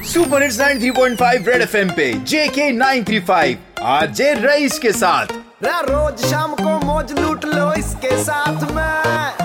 Super hits 93.5 red FM पे JK 935 आज rice के साथ। रोज शाम को मौज लूट लो इसके साथ में।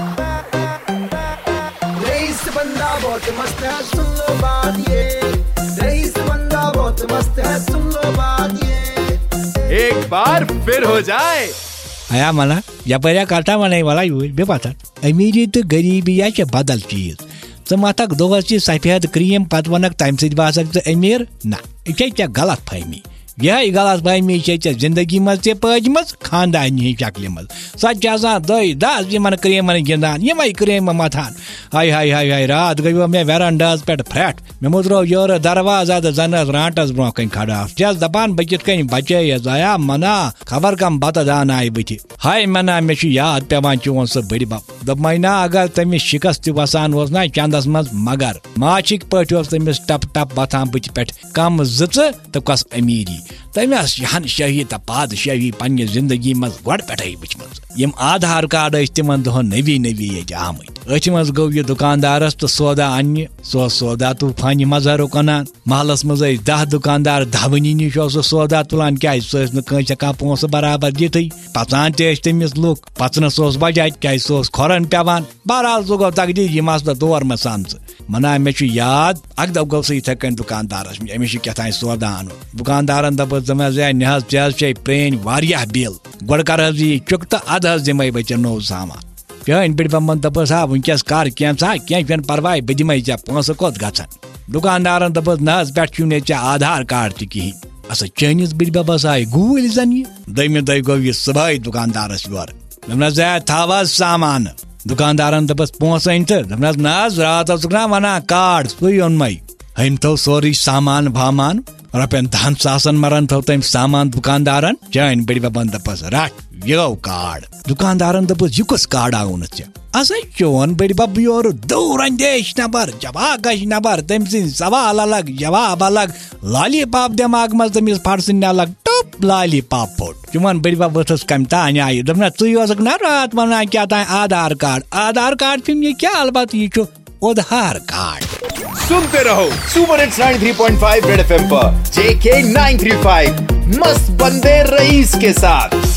रईस बंदा बहुत मस्त है, सुन लो बात ये। रईस बंदा बहुत मस्त है, सुन लो बात ये। एक बार फिर हो जाए आया मला या पर्या काटा मला मला बे पातात अमीरी तो गरीबी या बदल चीज च मातक दोगची सफेद क्रीम पत वनक तम सत बासक अमीर ना यह गलत फहमी यह गलत फहमी जिंदगी मज पजम खानदानी शक्ल मज सह दस क्रीमन गिंदान यमे क्रीम मथान हाय हाय हाय हाय रात गो मे वेरांडास पे फ्रेट मे मुद्रो योर दरवाजा जन राटस ब्रो कन खड़ा चस दपान बह कित कन बचे आया मना खबर कम बत दान आय बथ हाय मना मे याद पेवान चोन सह बड़ बब दपना अगर तमिस शिकस्त वसान ना चंदस मज मगर माचिक पे तमिस टप टप बथान बुथ पे कम जच तो कस अमीरी तमिस हन शाही तो पादशाही पन्ने जिंदगी मज गो पे वचम आधार कार्ड तिमन दहन नवी नवी ये आमत मज गो यह दुकानदारस तो सौदा अन्य सौदा तूफानी मजहर कनान महलस मज 10 दुकानदार धवनी निश सौदा तुलान क्या हेका पोस बराबर दिथ पचान तमिस लुक पचनस वजह क्या खोरन पेवान बहरहाल सो गो तकदीर यह मसल तौर मे समझ मना मे याद अक दफ गो सह इत दुकानदारस अमिस क्या सौदा अन दुकानदारन दप चे प्रेन वारिया बिल गोड़ कर चुक तो अद दिमे बचे नो सामान पेन बड़ बमन दपस हा वनकस कर क्या परवाह बह दिमे ऐ पोस कोत गन दुकानदारन दपस ना पे ऐ आधार कार्ड तहन अस चनिस बड़ बबस आय गूल जन यह दमे दह गो यह सुबह दुकानदारस योर दपन थव सामान दुकानदारन दपस पोस अन तो दपन रात ना वना कार्ड सु ओनमे हम थो सोरी सामान भामान रपन 10 सासन मरन थो तम सामान दुकानदारन चन बड़ बबन दपस रट यो कार्ड दुकानदारन दपस यह कस कार्ड आवन अस चोन बड़ बब योर दूर अंदेश नबर जवाकश नबर तम सवाल अलग जवाब अलग लॉलीपॉप दिमाग मज तमिस फटसन अलग टप लॉलीपॉप फोट चुमन बड़ बब वथस कम तान आय दपन तुक ना रात वन क्या आधार कार्ड ये क्या अलबत् यह उधार कार्ड। सुनते रहो सुपर हिट्स 93.5 रेड एफएम पर JK 935 मस्त बंदे रईस के साथ।